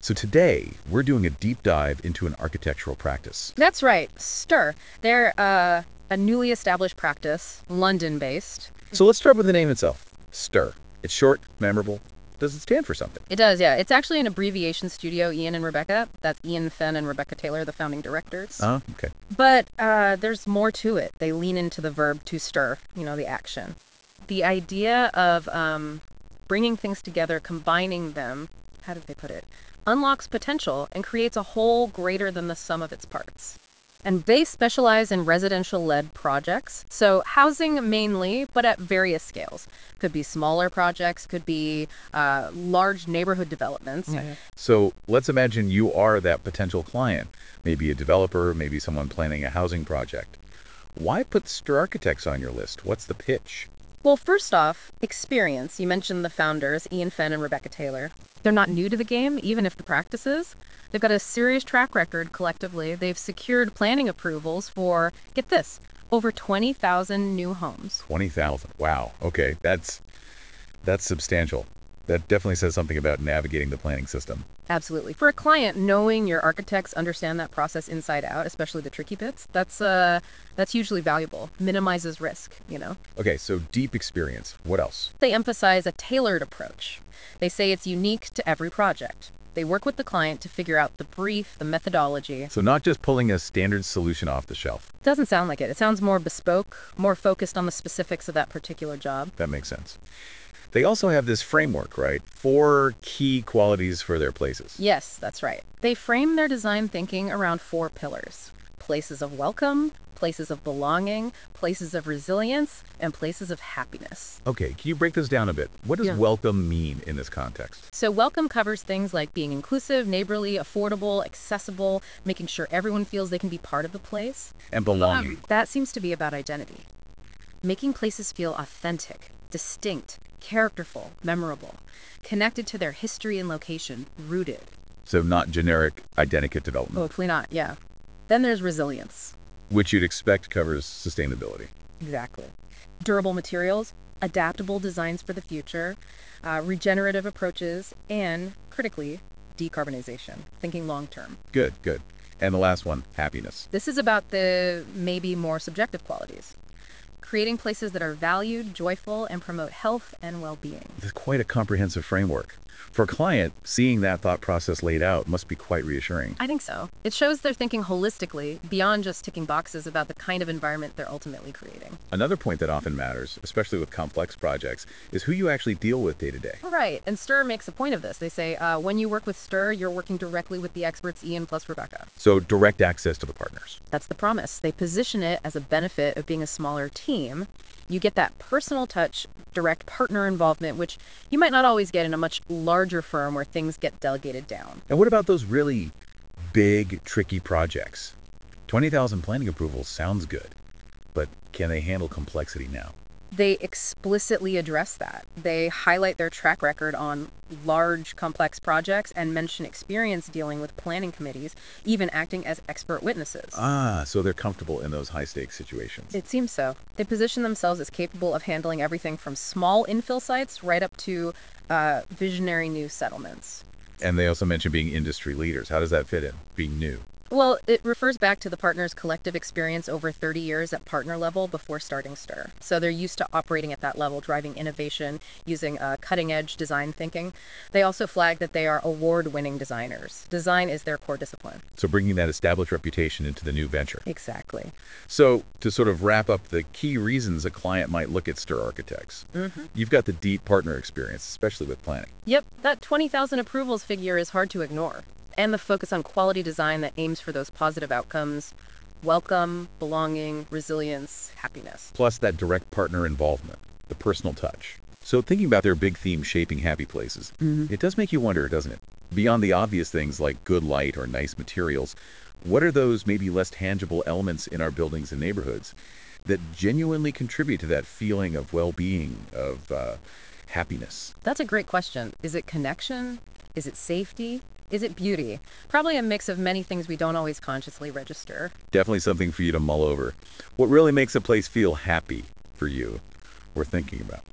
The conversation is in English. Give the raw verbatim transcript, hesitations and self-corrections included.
So today, we're doing a deep dive into an architectural practice. That's right, STIR. They're uh, a newly established practice, London-based. So let's start with the name itself, STIR. It's short, memorable. Does it stand for something? It does, yeah. It's actually an abbreviation studio, Ian and Rebecca. That's Ian Fenn and Rebecca Taylor, the founding directors. Oh, okay. But uh, there's more to it. They lean into the verb to stir, you know, the action. The idea of um, bringing things together, combining them, how did they put it? Unlocks potential and creates a whole greater than the sum of its parts. And they specialize in residential-led projects, so housing mainly, but at various scales. Could be smaller projects, could be uh, large neighborhood developments. Yeah, yeah. So let's imagine you are that potential client, maybe a developer, maybe someone planning a housing project. Why put STIR Architects on your list? What's the pitch? Well, first off, experience. You mentioned the founders, Ian Fenn and Rebecca Taylor. They're not new to the game, even if the practice is. They've got a serious track record collectively. They've secured planning approvals for, get this, over twenty thousand new homes. twenty thousand. Wow. Okay, that's that's substantial. That definitely says something about navigating the planning system. Absolutely. For a client, knowing your architects understand that process inside out, especially the tricky bits, that's uh, that's hugely valuable. Minimizes risk, you know? Okay, so deep experience. What else? They emphasize a tailored approach. They say it's unique to every project. They work with the client to figure out the brief, the methodology. So not just pulling a standard solution off the shelf. Doesn't sound like it. It sounds more bespoke, more focused on the specifics of that particular job. That makes sense. They also have this framework, right? Four key qualities for their places. Yes, that's right. They frame their design thinking around four pillars. Places of welcome, places of belonging, places of resilience, and places of happiness. Okay, can you break this down a bit? What does Yeah. welcome mean in this context? So welcome covers things like being inclusive, neighborly, affordable, accessible, making sure everyone feels they can be part of the place. And belonging. That seems to be about identity. Making places feel authentic, distinct, characterful, memorable, connected to their history and location, rooted. So not generic identikit development, Hopefully not, yeah. Then there's resilience. which you'd expect covers sustainability. Exactly. Durable materials, adaptable designs for the future, uh, regenerative approaches, and, critically, decarbonization, thinking long term. Good, good. And the last one, happiness. This is about the maybe more subjective qualities. Creating places that are valued, joyful, and promote health and well-being. It's quite a comprehensive framework. For a client, seeing that thought process laid out must be quite reassuring. I think so. It shows they're thinking holistically, beyond just ticking boxes about the kind of environment they're ultimately creating. Another point that often matters, especially with complex projects, is who you actually deal with day to day. Right, and STIR makes a point of this. They say, uh, when you work with STIR, you're working directly with the experts Ian plus Rebecca. So direct access to the partners. That's the promise. They position it as a benefit of being a smaller team. You get that personal touch, direct partner involvement, which you might not always get in a much larger firm where things get delegated down. And what about those really big, tricky projects? twenty thousand planning approvals sounds good, but can they handle complexity now? They explicitly address that. They highlight their track record on large, complex projects and mention experience dealing with planning committees, even acting as expert witnesses. Ah, so they're comfortable in those high-stakes situations. It seems so. They position themselves as capable of handling everything from small infill sites right up to uh, visionary new settlements. And they also mention being industry leaders. How does that fit in, being new? Well, it refers back to the partners' collective experience over thirty years at partner level before starting STIR. So they're used to operating at that level, driving innovation, using uh, cutting-edge design thinking. They also flag that they are award-winning designers. Design is their core discipline. So bringing that established reputation into the new venture. Exactly. So to sort of wrap up the key reasons a client might look at STIR Architects, Mm-hmm. you've got the deep partner experience, especially with planning. Yep, that twenty thousand approvals figure is hard to ignore. And the focus on quality design that aims for those positive outcomes: welcome, belonging, resilience, happiness. Plus that direct partner involvement, the personal touch. So thinking about their big theme shaping happy places, Mm-hmm. it does make you wonder, doesn't it? Beyond the obvious things like good light or nice materials, what are those maybe less tangible elements in our buildings and neighborhoods that genuinely contribute to that feeling of well-being, of uh, happiness? That's a great question. Is it connection? Is it safety? Is it beauty? Probably a mix of many things we don't always consciously register. Definitely something for you to mull over. What really makes a place feel happy for you? We're thinking about.